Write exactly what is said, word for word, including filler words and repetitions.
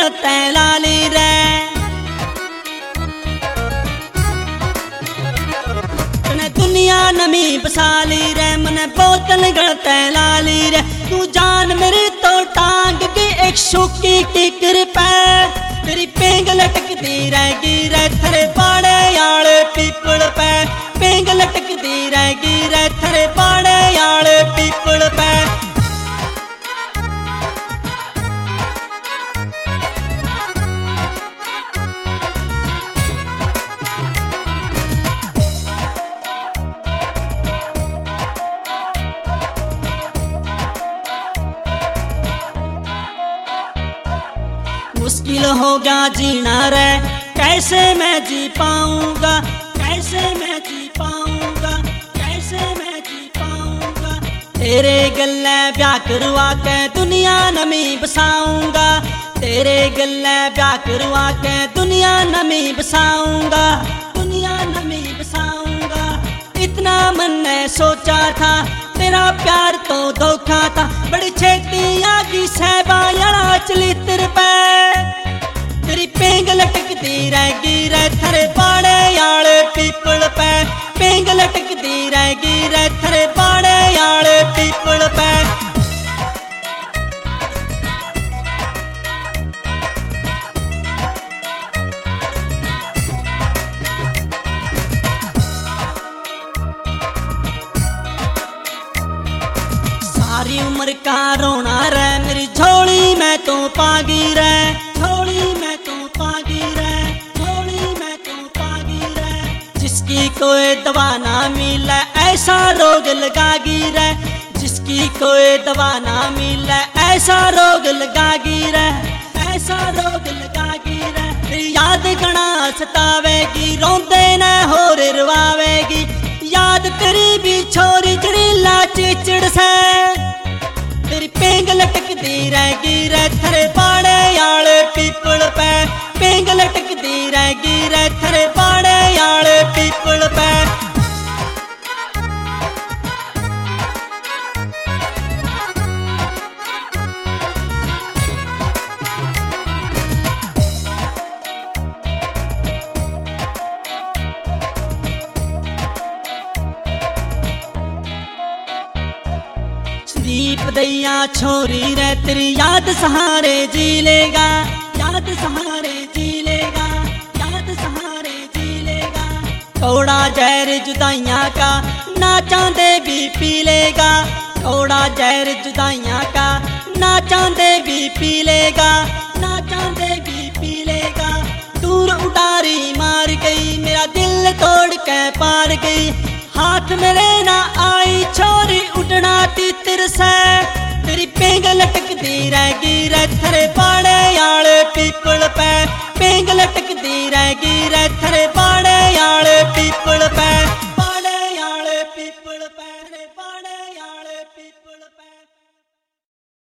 गलते लाली रे तने दुनिया नमी बसाली रे मने बोतल गलते लाली रे तू जान मेरी तो टांग की एक शुकी की कृपा तेरी पेंग लटकती रहेगी रे थरे पाड़े याले पीपल पे पेंग लटकती रहेगी रे थरे पाड़े याले पीपल पे मुश्किल होगा जीना रे कैसे मैं जी पाऊंगा कैसे मैं जी पाऊंगा कैसे मैं जी पाऊंगा तेरे गले ब्याह करवा के दुनिया नमी बसाऊंगा तेरे गले ब्याह करवा के दुनिया नमी बसाऊंगा दुनिया नमी बसाऊंगा इतना मन ने सोचा था तेरा प्यार तो धोखा था बड़ी छेती आगी सहबा यारा चली तेरे पे तेरी पेंग लटकती रहेगी रे थरे पाड़े याले पीपल पे पेंग लटकती रहेगी रे थरे पाड़े याले पीपल पे सारी उम्र का रोना रे मेरी झोली में तो पागी रे झोली में तो पागी रे झोली में तो पागी रे जिसकी कोई दवा ना मिले ऐसा रोग लगागी रे जिसकी कोई दवा ना मिले ऐसा रोग लगागी रे ऐसा रोग लगागी रे तेरी याद गणा सतावेगी रोंदे न होर रवावेगी याद तेरी भी छोरी जड़ी लाची चिड़ से तेरी पेंग लटकती रहेगी रे थरे पाड़े याले पीपल पे पेंग लटकती रहेगी रे थरे पाड़े याले पीपल पे दीप दैया छोरी रे तेरी याद सहारे जी लेगा याद सहारे जी लेगा याद सहारे जी लेगा थोड़ा जहर जुदाइयाँ का ना चांदे भी पी लेगा थोड़ा जहर जुदाइयाँ का ना चांदे भी पी लेगा ना चांदे भी पी लेगा दूर उडारी मार गई मेरा दिल तोड़ के पार गई हाथ मेरे ना आई छोरी उड़ना तीतर से तेरी पेंग लटकती रहेगी रे थरे पाड़े याले पीपल पे पेंग लटकती रहेगी रे थरे पाड़े याले पीपल पे।